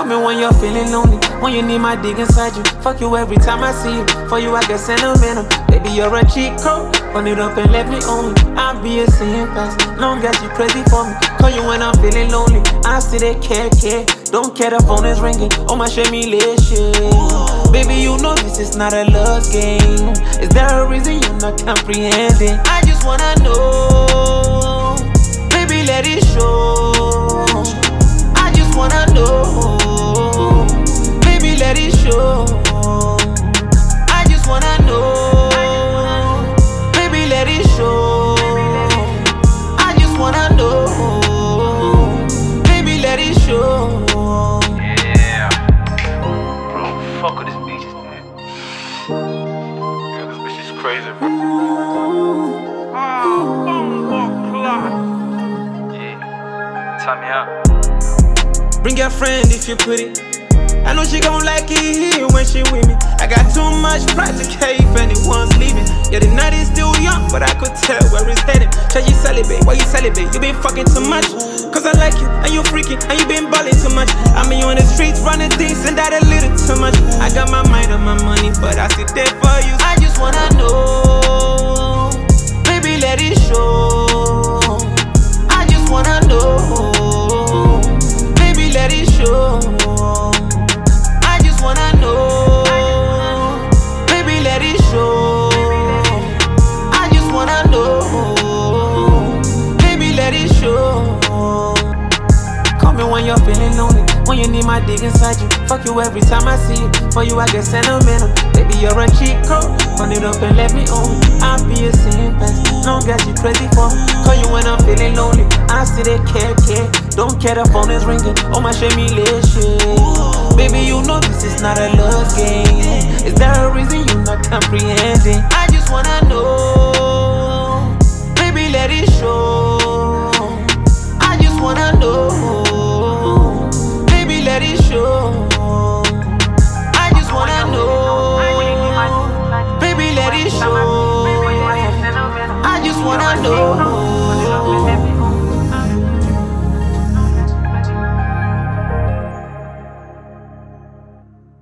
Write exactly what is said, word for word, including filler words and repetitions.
me when you're feeling lonely, when you need my dick inside you. Fuck you every time I see you. For you I get sentimental. Baby, you're a cheat code. Run it up and let me own it. I'll be a seeing past. Long as you crazy for me. Call you when I'm feeling lonely. I see they care, care. Don't care, the phone is ringing. Oh my shit, me lit shit. Baby, you know this is not a love game. Is there a reason you're not comprehending? I just wanna know. Baby, let it show. I just wanna know. Baby, let it show. I just wanna know. Baby, let it show. I just wanna know. Baby, let it show. Yeah. Bro, fuck with this bitch, man. Yeah, this bitch is crazy, bro. Oh, oh, clock. Yeah. Time me out. Bring your friend if you put it. I know she gon' like it when she with me. I got too much pride to care if anyone's leaving. Yeah, the night is still young, but I could tell where it's heading. Tell you celebrate, why you celebrate? You been fucking too much. Cause I like you, and you freaking, and you been ballin' too much. I mean, you on the streets running things, and that a little too much. I got my mind on my money, but I still there for you. I just wanna know. Baby, let it show. I just wanna know. Baby, let it show. I just wanna know. Baby, let it show. I just wanna know. Baby, let it show. Call me when you're feeling lonely, when you need my dick inside you. Fuck you every time I see you. For you I get sentimental. Baby, you're a cheat code. Run it up and let me own it. I'll be a seeing past. Long as you crazy for me. Call you when I'm feeling lonely. I see they care, care. Don't care, the phone is ringing. Oh my shit, me lit shit. Baby, you know this is not a love game. Is there a reason you're not comprehending? I just wanna know. Baby, let it show. I just wanna know. Baby, let it show. I just wanna know. Baby, let it show. I just wanna know.